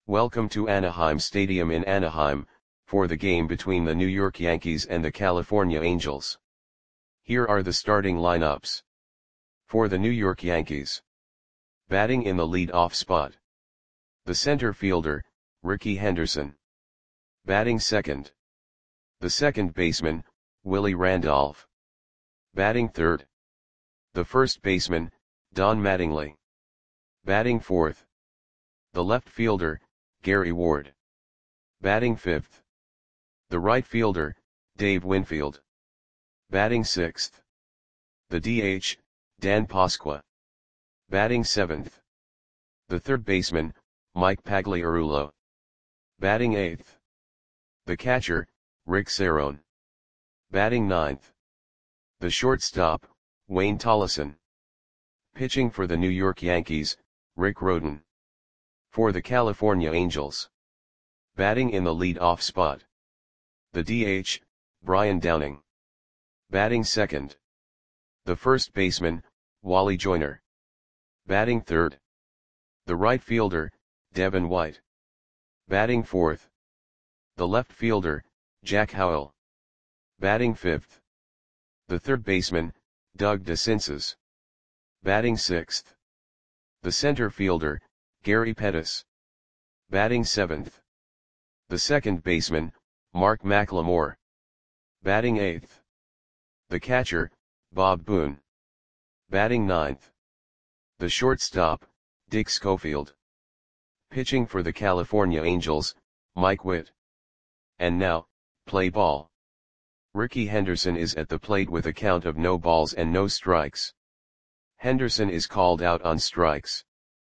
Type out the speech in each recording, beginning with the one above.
Welcome to Anaheim Stadium in Anaheim, for the game between the New York Yankees and the California Angels. Here are the starting lineups. For the New York Yankees. Batting in the lead-off spot. The center fielder, Rickey Henderson. Batting second. The second baseman, Willie Randolph. Batting third. The first baseman, Don Mattingly. Batting fourth. The left fielder, Gary Ward. Batting fifth. The right fielder, Dave Winfield. Batting sixth. The DH, Dan Pasqua. Batting seventh. The third baseman, Mike Pagliarulo. Batting eighth. The catcher, Rick Cerone. Batting ninth. The shortstop, Wayne Tolleson. Pitching for the New York Yankees, Rick Rhoden. For the California Angels. Batting in the lead-off spot. The DH, Brian Downing. Batting second. The first baseman, Wally Joyner. Batting third. The right fielder, Devin White. Batting fourth. The left fielder, Jack Howell. Batting fifth. The third baseman, Doug DeCinces. Batting sixth. The center fielder, Gary Pettis. Batting seventh. The second baseman, Mark McLemore. Batting eighth. The catcher, Bob Boone. Batting ninth. The shortstop, Dick Schofield. Pitching for the California Angels, Mike Witt. And now, play ball. Rickey Henderson is at the plate with a count of no balls and no strikes. Henderson is called out on strikes.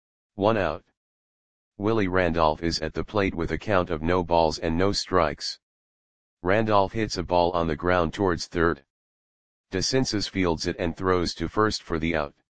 1 out. Willie Randolph is at the plate with a count of no balls and no strikes. Randolph hits a ball on the ground towards third. DeCinces fields it and throws to first for the out.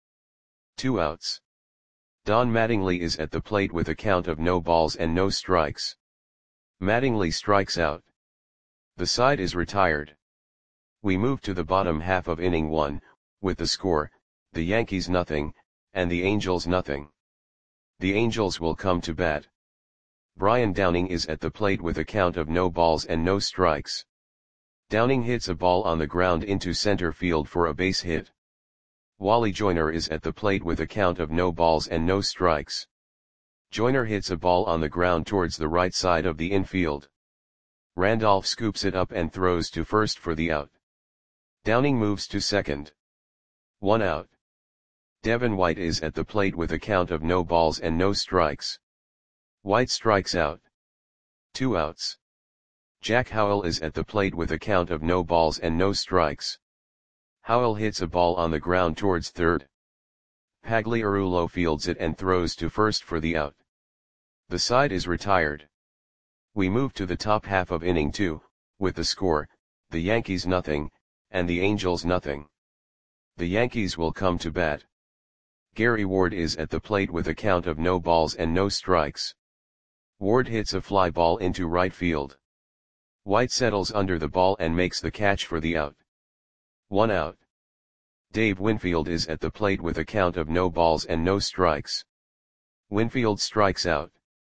2 outs. Don Mattingly is at the plate with a count of no balls and no strikes. Mattingly strikes out. The side is retired. We move to the bottom half of inning 1, with the score, the Yankees nothing, and the Angels nothing. The Angels will come to bat. Brian Downing is at the plate with a count of no balls and no strikes. Downing hits a ball on the ground into center field for a base hit. Wally Joyner is at the plate with a count of no balls and no strikes. Joyner hits a ball on the ground towards the right side of the infield. Randolph scoops it up and throws to first for the out. Downing moves to second. 1 out. Devin White is at the plate with a count of no balls and no strikes. White strikes out. 2 outs. Jack Howell is at the plate with a count of no balls and no strikes. Howell hits a ball on the ground towards third. Pagliarulo fields it and throws to first for the out. The side is retired. We move to the top half of inning 2, with the score, the Yankees nothing, and the Angels nothing. The Yankees will come to bat. Gary Ward is at the plate with a count of no balls and no strikes. Ward hits a fly ball into right field. White settles under the ball and makes the catch for the out. 1 out. Dave Winfield is at the plate with a count of no balls and no strikes. Winfield strikes out.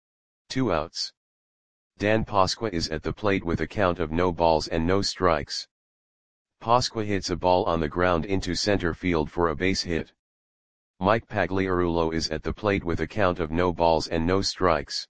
2 outs. Dan Pasqua is at the plate with a count of no balls and no strikes. Pasqua hits a ball on the ground into center field for a base hit. Mike Pagliarulo is at the plate with a count of no balls and no strikes.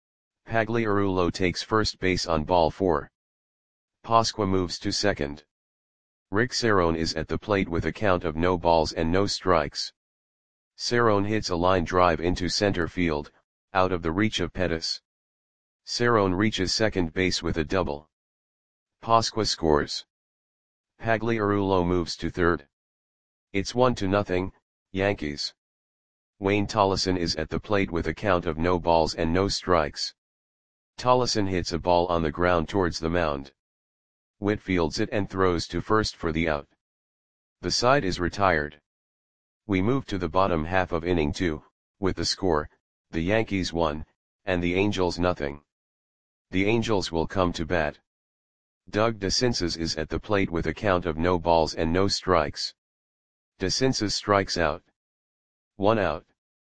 Pagliarulo takes first base on ball 4. Pasqua moves to second. Rick Cerone is at the plate with a count of no balls and no strikes. Cerone hits a line drive into center field, out of the reach of Pettis. Cerone reaches second base with a double. Pasqua scores. Pagliarulo moves to third. It's 1-0, Yankees. Wayne Tolleson is at the plate with a count of no balls and no strikes. Tolleson hits a ball on the ground towards the mound. Witt fields it and throws to first for the out. The side is retired. We move to the bottom half of inning 2, with the score, the Yankees 1, and the Angels nothing. The Angels will come to bat. Doug DeCinces is at the plate with a count of no balls and no strikes. DeCinces strikes out. 1 out.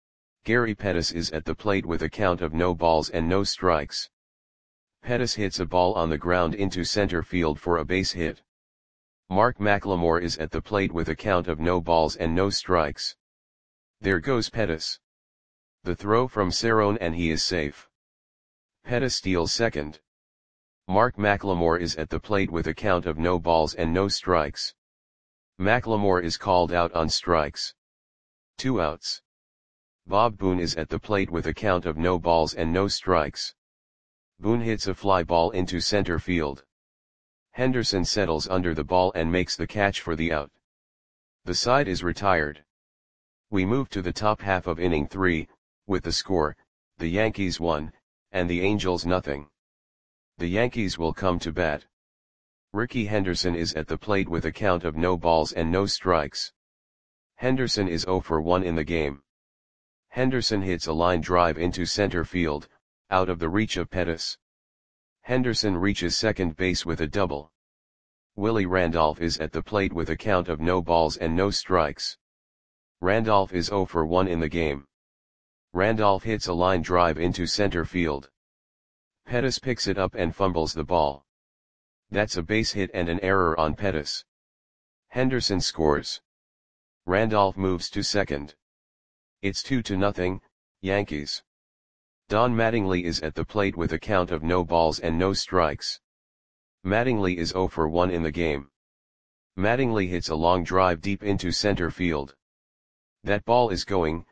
Gary Pettis is at the plate with a count of no balls and no strikes. Pettis hits a ball on the ground into center field for a base hit. Mark McLemore is at the plate with a count of no balls and no strikes. There goes Pettis. The throw from Cerrone and he is safe. Pettis steals second. Mark McLemore is at the plate with a count of no balls and no strikes. McLemore is called out on strikes. 2 outs. Bob Boone is at the plate with a count of no balls and no strikes. Boone hits a fly ball into center field. Henderson settles under the ball and makes the catch for the out. The side is retired. We move to the top half of inning 3, with the score, the Yankees 1, and the Angels nothing. The Yankees will come to bat. Rickey Henderson is at the plate with a count of no balls and no strikes. Henderson is 0 for 1 in the game. Henderson hits a line drive into center field, out of the reach of Pettis. Henderson reaches second base with a double. Willie Randolph is at the plate with a count of no balls and no strikes. Randolph is 0 for 1 in the game. Randolph hits a line drive into center field. Pettis picks it up and fumbles the ball. That's a base hit and an error on Pettis. Henderson scores. Randolph moves to second. It's 2-0, Yankees. Don Mattingly is at the plate with a count of no balls and no strikes. Mattingly is 0 for 1 in the game. Mattingly hits a long drive deep into center field. That ball is gone.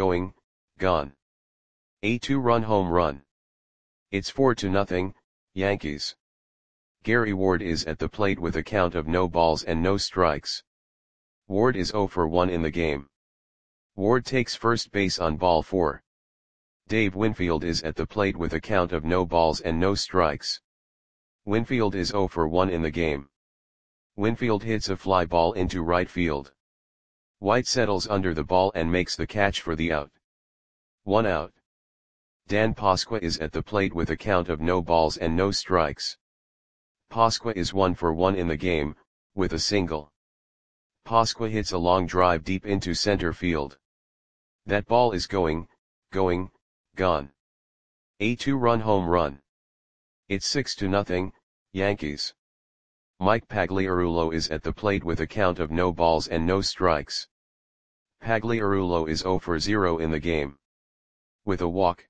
A 2-run home run. It's 4-0, Yankees. Gary Ward is at the plate with a count of no balls and no strikes. Ward is 0 for 1 in the game. Ward takes first base on ball 4. Dave Winfield is at the plate with a count of no balls and no strikes. Winfield is 0 for 1 in the game. Winfield hits a fly ball into right field. White settles under the ball and makes the catch for the out. 1 out. Dan Pasqua is at the plate with a count of no balls and no strikes. Pasqua is 1 for 1 in the game, with a single. Pasqua hits a long drive deep into center field. That ball is gone. A 2-run home run. It's 6-0, Yankees. Mike Pagliarulo is at the plate with a count of no balls and no strikes. Pagliarulo is 0 for 0 in the game. With a walk.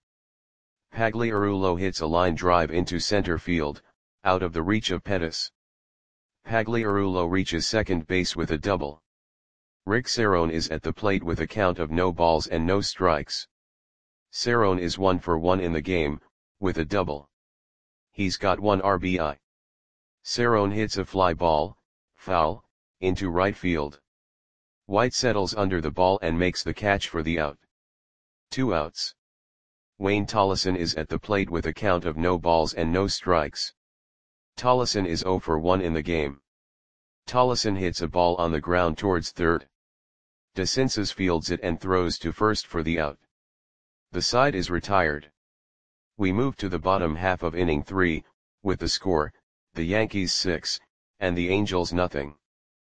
Pagliarulo hits a line drive into center field, out of the reach of Pettis. Pagliarulo reaches second base with a double. Rick Cerrone is at the plate with a count of no balls and no strikes. Cerrone is 1 for 1 in the game, with a double. He's got 1 RBI. Cerrone hits a fly ball, foul, into right field. White settles under the ball and makes the catch for the out. 2 outs. Wayne Tollison is at the plate with a count of no balls and no strikes. Tollison is 0 for 1 in the game. Tollison hits a ball on the ground towards third. DeCinces fields it and throws to first for the out. The side is retired. We move to the bottom half of inning 3, with the score, the Yankees 6, and the Angels nothing.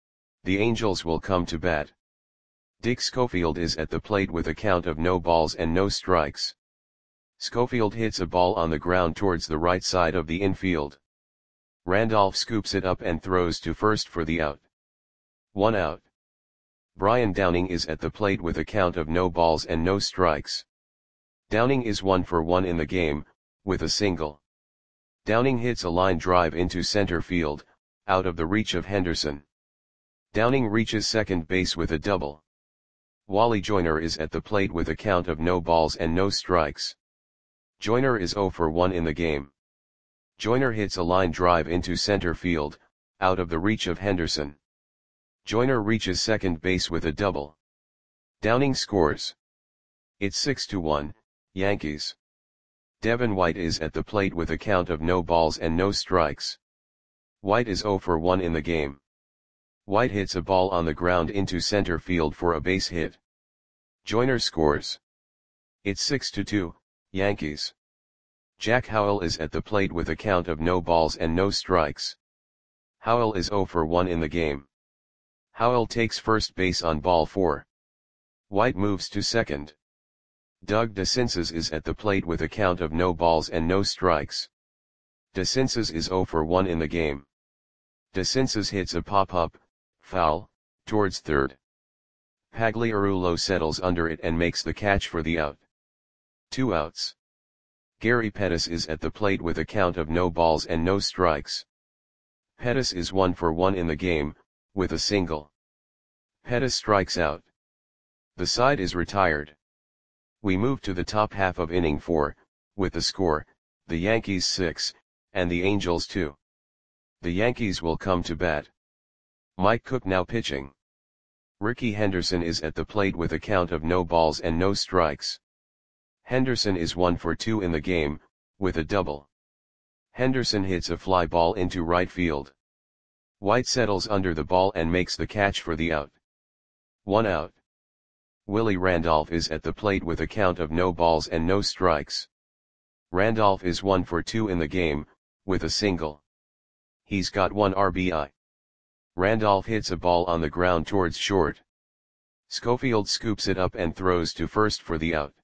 The Angels will come to bat. Dick Schofield is at the plate with a count of no balls and no strikes. Schofield hits a ball on the ground towards the right side of the infield. Randolph scoops it up and throws to first for the out. 1 out. Brian Downing is at the plate with a count of no balls and no strikes. Downing is 1 for 1 in the game, with a single. Downing hits a line drive into center field, out of the reach of Henderson. Downing reaches second base with a double. Wally Joyner is at the plate with a count of no balls and no strikes. Joyner is 0 for 1 in the game. Joyner hits a line drive into center field, out of the reach of Henderson. Joyner reaches second base with a double. Downing scores. It's 6-1, Yankees. Devin White is at the plate with a count of no balls and no strikes. White is 0 for 1 in the game. White hits a ball on the ground into center field for a base hit. Joyner scores. It's 6-2, Yankees. Jack Howell is at the plate with a count of no balls and no strikes. Howell is 0 for 1 in the game. Howell takes first base on ball 4. White moves to second. Doug DeCinces is at the plate with a count of no balls and no strikes. DeCinces is 0 for 1 in the game. DeCinces hits a pop-up, foul, towards third. Pagliarulo settles under it and makes the catch for the out. 2 outs. Gary Pettis is at the plate with a count of no balls and no strikes. Pettis is 1 for 1 in the game, with a single. Pettis strikes out. The side is retired. We move to the top half of inning 4, with the score, the Yankees 6, and the Angels 2. The Yankees will come to bat. Mike Cook now pitching. Rickey Henderson is at the plate with a count of no balls and no strikes. Henderson is 1 for 2 in the game, with a double. Henderson hits a fly ball into right field. White settles under the ball and makes the catch for the out. 1 out. Willie Randolph is at the plate with a count of no balls and no strikes. Randolph is 1 for 2 in the game, with a single. He's got 1 RBI. Randolph hits a ball on the ground towards short. Schofield scoops it up and throws to first for the out.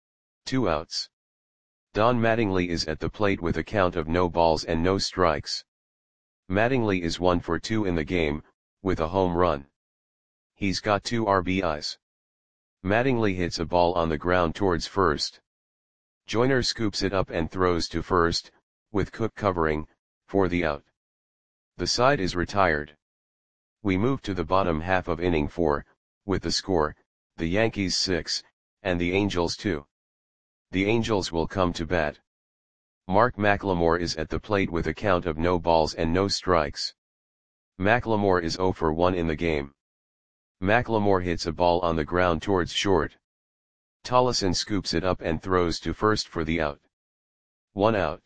2 outs. Don Mattingly is at the plate with a count of no balls and no strikes. Mattingly is 1 for 2 in the game, with a home run. He's got 2 RBIs. Mattingly hits a ball on the ground towards first. Joyner scoops it up and throws to first, with Cook covering, for the out. The side is retired. We move to the bottom half of inning 4, with the score, the Yankees 6, and the Angels 2. The Angels will come to bat. Mark McLemore is at the plate with a count of no balls and no strikes. McLemore is 0 for 1 in the game. McLemore hits a ball on the ground towards short. Tollison scoops it up and throws to first for the out. 1 out.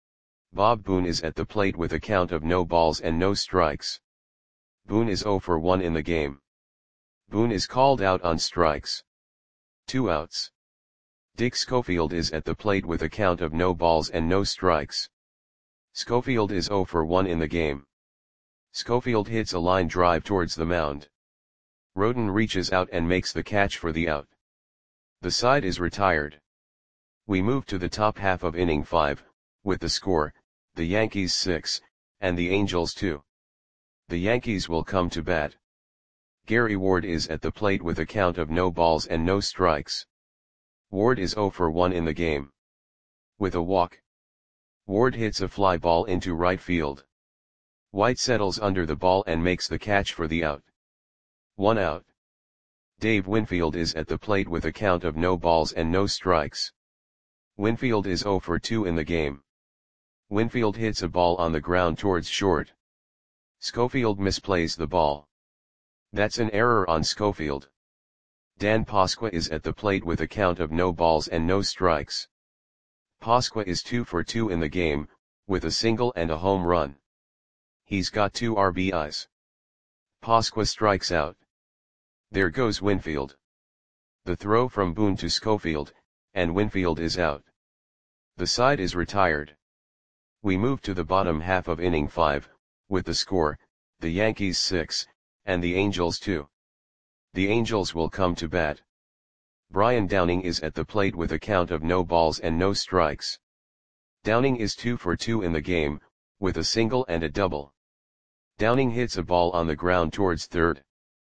Bob Boone is at the plate with a count of no balls and no strikes. Boone is 0 for 1 in the game. Boone is called out on strikes. 2 outs. Dick Schofield is at the plate with a count of no balls and no strikes. Schofield is 0 for 1 in the game. Schofield hits a line drive towards the mound. Roden reaches out and makes the catch for the out. The side is retired. We move to the top half of inning 5, with the score, the Yankees 6, and the Angels 2. The Yankees will come to bat. Gary Ward is at the plate with a count of no balls and no strikes. Ward is 0 for 1 in the game. With a walk. Ward hits a fly ball into right field. White settles under the ball and makes the catch for the out. 1 out. Dave Winfield is at the plate with a count of no balls and no strikes. Winfield is 0 for 2 in the game. Winfield hits a ball on the ground towards short. Schofield misplays the ball. That's an error on Schofield. Dan Pasqua is at the plate with a count of no balls and no strikes. Pasqua is 2 for 2 in the game, with a single and a home run. He's got 2 RBIs. Pasqua strikes out. There goes Winfield. The throw from Boone to Schofield, and Winfield is out. The side is retired. We move to the bottom half of inning 5, with the score, the Yankees 6, and the Angels 2. The Angels will come to bat. Brian Downing is at the plate with a count of no balls and no strikes. Downing is 2 for 2 in the game, with a single and a double. Downing hits a ball on the ground towards third.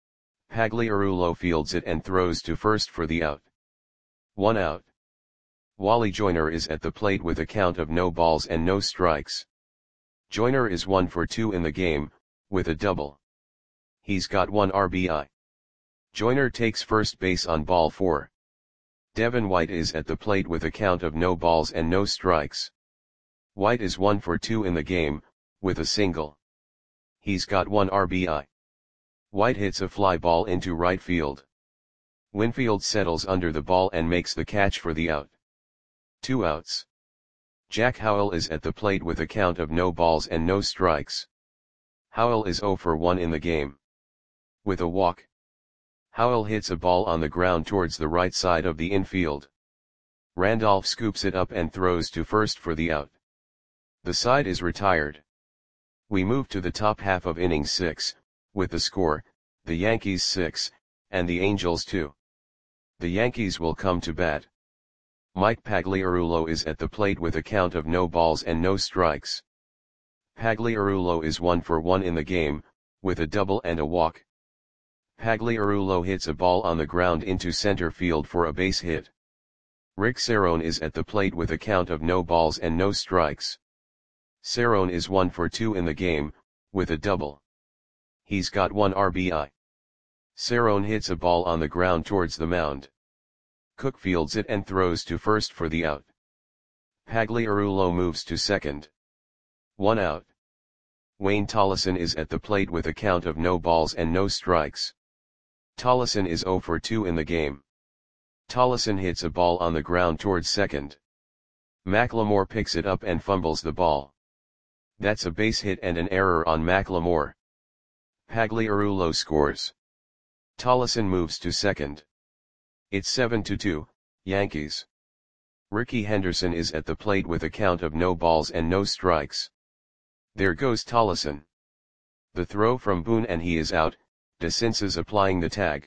Pagliarulo fields it and throws to first for the out. 1 out. Wally Joyner is at the plate with a count of no balls and no strikes. Joyner is 1 for 2 in the game, with a double. He's got 1 RBI. Joyner takes first base on ball 4. Devin White is at the plate with a count of no balls and no strikes. White is 1 for 2 in the game, with a single. He's got 1 RBI. White hits a fly ball into right field. Winfield settles under the ball and makes the catch for the out. 2 outs. Jack Howell is at the plate with a count of no balls and no strikes. Howell is 0 for 1 in the game. With a walk. Howell hits a ball on the ground towards the right side of the infield. Randolph scoops it up and throws to first for the out. The side is retired. We move to the top half of inning 6, with the score, the Yankees 6, and the Angels 2. The Yankees will come to bat. Mike Pagliarulo is at the plate with a count of no balls and no strikes. Pagliarulo is 1 for 1 in the game, with a double and a walk. Pagliarulo hits a ball on the ground into center field for a base hit. Rick Cerrone is at the plate with a count of no balls and no strikes. Cerrone is 1 for 2 in the game, with a double. He's got 1 RBI. Cerrone hits a ball on the ground towards the mound. Cook fields it and throws to first for the out. Pagliarulo moves to second. 1 out. Wayne Tolleson is at the plate with a count of no balls and no strikes. Tolleson is 0 for 2 in the game. Tolleson hits a ball on the ground towards second. McLemore picks it up and fumbles the ball. That's a base hit and an error on McLemore. Pagliarulo scores. Tolleson moves to second. It's 7-2, Yankees. Rickey Henderson is at the plate with a count of no balls and no strikes. There goes Tolleson. The throw from Boone and he is out, DeCinces applying the tag.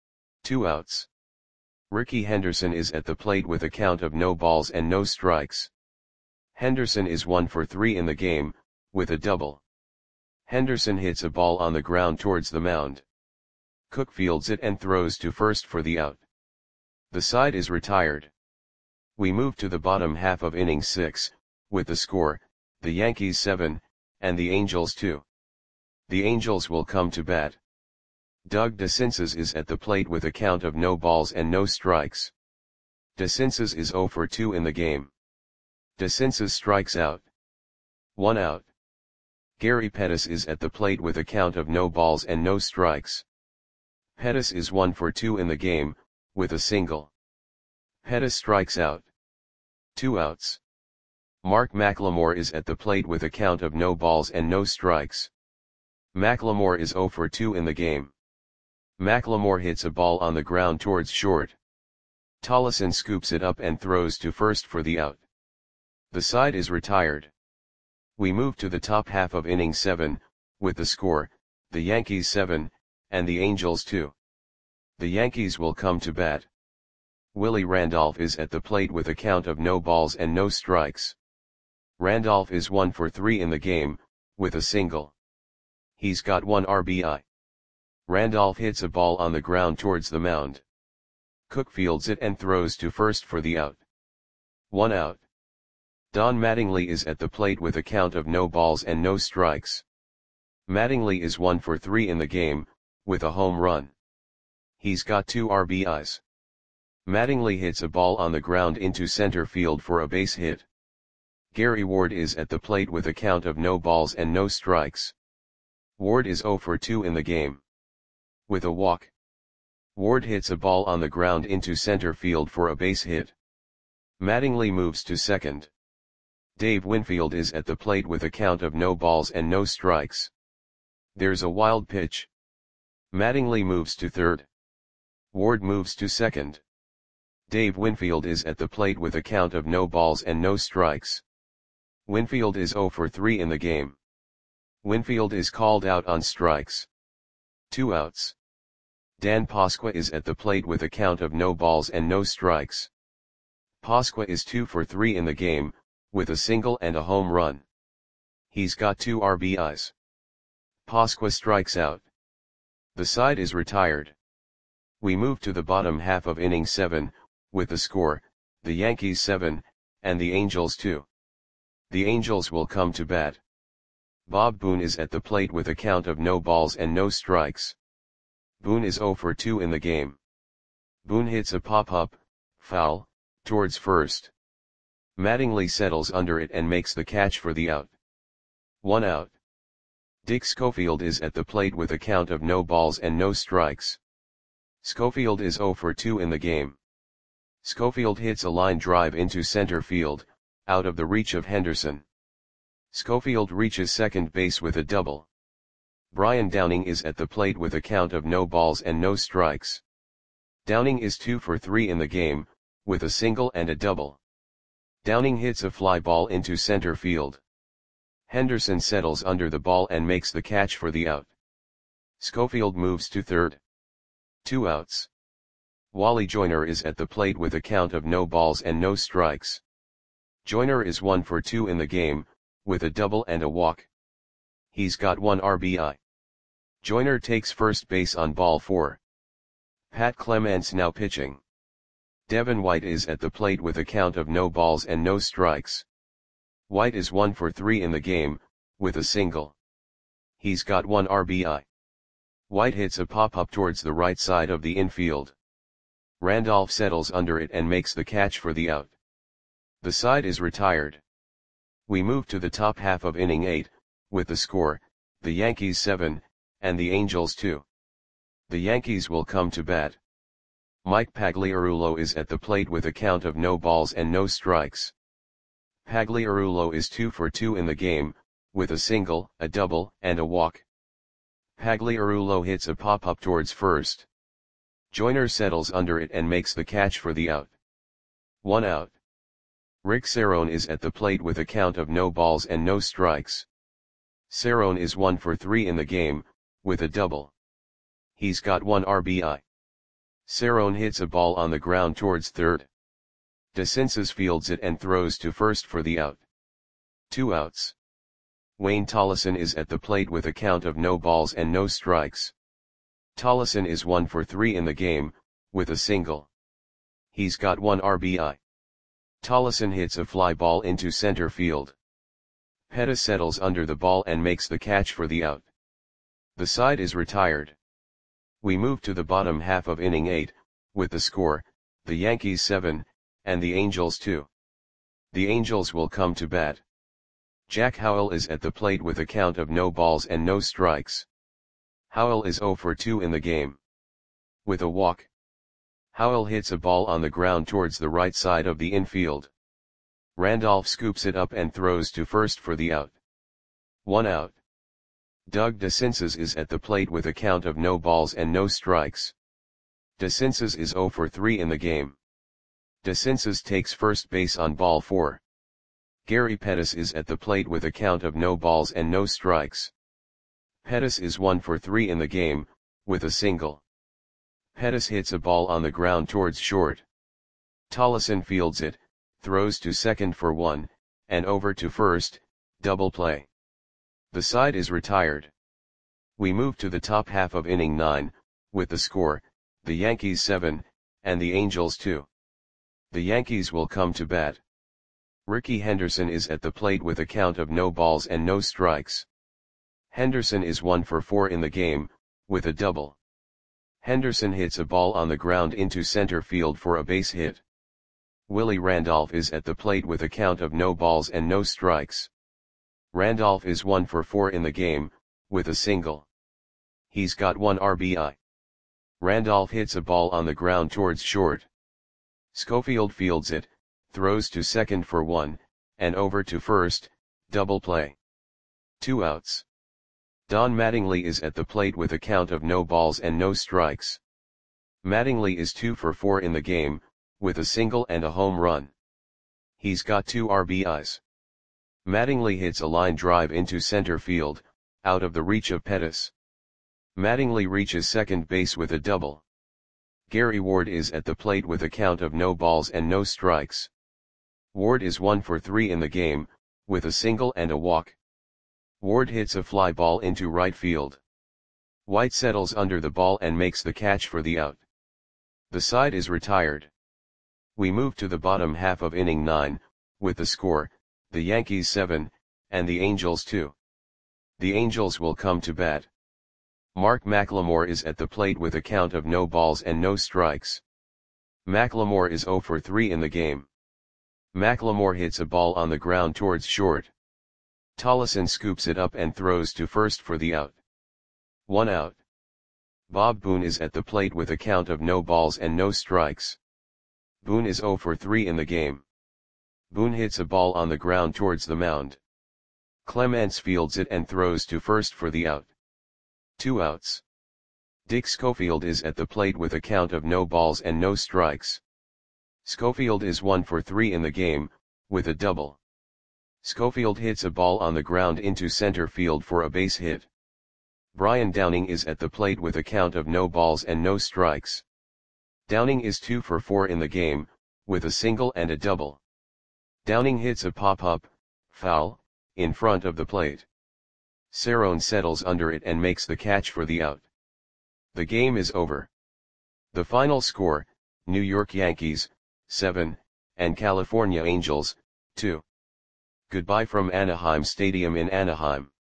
2 outs. Rickey Henderson is at the plate with a count of no balls and no strikes. Henderson is 1 for 3 in the game, with a double. Henderson hits a ball on the ground towards the mound. Cook fields it and throws to first for the out. The side is retired. We move to the bottom half of inning 6, with the score, the Yankees 7, and the Angels 2. The Angels will come to bat. Doug DeCinces is at the plate with a count of no balls and no strikes. DeCinces is 0 for 2 in the game. DeCinces strikes out. 1 out. Gary Pettis is at the plate with a count of no balls and no strikes. Pettis is 1 for 2 in the game, with a single. Pettis strikes out. 2 outs. Mark McLemore is at the plate with a count of no balls and no strikes. McLemore is 0 for 2 in the game. McLemore hits a ball on the ground towards short. Tolleson scoops it up and throws to first for the out. The side is retired. We move to the top half of inning 7, with the score, the Yankees 7, and the Angels 2. The Yankees will come to bat. Willie Randolph is at the plate with a count of no balls and no strikes. Randolph is 1 for 3 in the game, with a single. He's got 1 RBI. Randolph hits a ball on the ground towards the mound. Cook fields it and throws to first for the out. 1 out. Don Mattingly is at the plate with a count of no balls and no strikes. Mattingly is 1 for 3 in the game, with a home run. He's got 2 RBIs. Mattingly hits a ball on the ground into center field for a base hit. Gary Ward is at the plate with a count of no balls and no strikes. Ward is 0 for 2 in the game. With a walk. Ward hits a ball on the ground into center field for a base hit. Mattingly moves to second. Dave Winfield is at the plate with a count of no balls and no strikes. There's a wild pitch. Mattingly moves to third. Ward moves to second. Dave Winfield is at the plate with a count of no balls and no strikes. Winfield is 0 for 3 in the game. Winfield is called out on strikes. 2 outs. Dan Pasqua is at the plate with a count of no balls and no strikes. Pasqua is 2 for 3 in the game, with a single and a home run. He's got 2 RBIs. Pasqua strikes out. The side is retired. We move to the bottom half of inning 7, with the score, the Yankees 7, and the Angels 2. The Angels will come to bat. Bob Boone is at the plate with a count of no balls and no strikes. Boone is 0 for 2 in the game. Boone hits a pop-up, foul, towards first. Mattingly settles under it and makes the catch for the out. 1 out. Dick Schofield is at the plate with a count of no balls and no strikes. Schofield is 0 for 2 in the game. Schofield hits a line drive into center field, out of the reach of Henderson. Schofield reaches second base with a double. Brian Downing is at the plate with a count of no balls and no strikes. Downing is 2 for 3 in the game, with a single and a double. Downing hits a fly ball into center field. Henderson settles under the ball and makes the catch for the out. Schofield moves to third. 2 outs. Wally Joyner is at the plate with a count of no balls and no strikes. Joyner is 1 for 2 in the game, with a double and a walk. He's got 1 RBI. Joyner takes first base on ball 4. Pat Clements now pitching. Devin White is at the plate with a count of no balls and no strikes. White is 1 for 3 in the game, with a single. He's got 1 RBI. White hits a pop-up towards the right side of the infield. Randolph settles under it and makes the catch for the out. The side is retired. We move to the top half of inning 8, with the score, the Yankees 7, and the Angels 2. The Yankees will come to bat. Mike Pagliarulo is at the plate with a count of no balls and no strikes. Pagliarulo is 2 for 2 in the game, with a single, a double, and a walk. Pagliarulo hits a pop-up towards first. Joyner settles under it and makes the catch for the out. 1 out. Rick Cerone is at the plate with a count of no balls and no strikes. Cerone is 1 for 3 in the game, with a double. He's got 1 RBI. Cerone hits a ball on the ground towards third. DeCinces fields it and throws to first for the out. 2 outs. Wayne Tolleson is at the plate with a count of no balls and no strikes. Tolleson is 1 for 3 in the game, with a single. He's got 1 RBI. Tolleson hits a fly ball into center field. Pettis settles under the ball and makes the catch for the out. The side is retired. We move to the bottom half of inning 8, with the score, the Yankees 7, and the Angels 2. The Angels will come to bat. Jack Howell is at the plate with a count of no balls and no strikes. Howell is 0 for 2 in the game. With a walk. Howell hits a ball on the ground towards the right side of the infield. Randolph scoops it up and throws to first for the out. 1 out. Doug DeCinces is at the plate with a count of no balls and no strikes. DeCinces is 0 for 3 in the game. DeCinces takes first base on ball 4. Gary Pettis is at the plate with a count of no balls and no strikes. Pettis is 1 for 3 in the game, with a single. Pettis hits a ball on the ground towards short. Tolleson fields it, throws to second for 1, and over to first, double play. The side is retired. We move to the top half of inning 9, with the score, the Yankees 7, and the Angels 2. The Yankees will come to bat. Rickey Henderson is at the plate with a count of no balls and no strikes. Henderson is 1 for 4 in the game, with a double. Henderson hits a ball on the ground into center field for a base hit. Willie Randolph is at the plate with a count of no balls and no strikes. Randolph is 1 for 4 in the game, with a single. He's got 1 RBI. Randolph hits a ball on the ground towards short. Schofield fields it, throws to second for 1, and over to first, double play. 2 outs. Don Mattingly is at the plate with a count of no balls and no strikes. Mattingly is 2 for 4 in the game, with a single and a home run. He's got 2 RBIs. Mattingly hits a line drive into center field, out of the reach of Pettis. Mattingly reaches second base with a double. Gary Ward is at the plate with a count of no balls and no strikes. Ward is 1 for 3 in the game, with a single and a walk. Ward hits a fly ball into right field. White settles under the ball and makes the catch for the out. The side is retired. We move to the bottom half of inning 9, with the score, the Yankees 7, and the Angels 2. The Angels will come to bat. Mark McLemore is at the plate with a count of no balls and no strikes. McLemore is 0 for 3 in the game. McLemore hits a ball on the ground towards short. Tolleson scoops it up and throws to first for the out. 1 out. Bob Boone is at the plate with a count of no balls and no strikes. Boone is 0 for 3 in the game. Boone hits a ball on the ground towards the mound. Clements fields it and throws to first for the out. 2 outs. Dick Schofield is at the plate with a count of no balls and no strikes. Schofield is 1 for 3 in the game, with a double. Schofield hits a ball on the ground into center field for a base hit. Brian Downing is at the plate with a count of no balls and no strikes. Downing is 2 for 4 in the game, with a single and a double. Downing hits a pop-up, foul, in front of the plate. Cerrone settles under it and makes the catch for the out. The game is over. The final score, New York Yankees, 7, and California Angels, 2. Goodbye from Anaheim Stadium in Anaheim.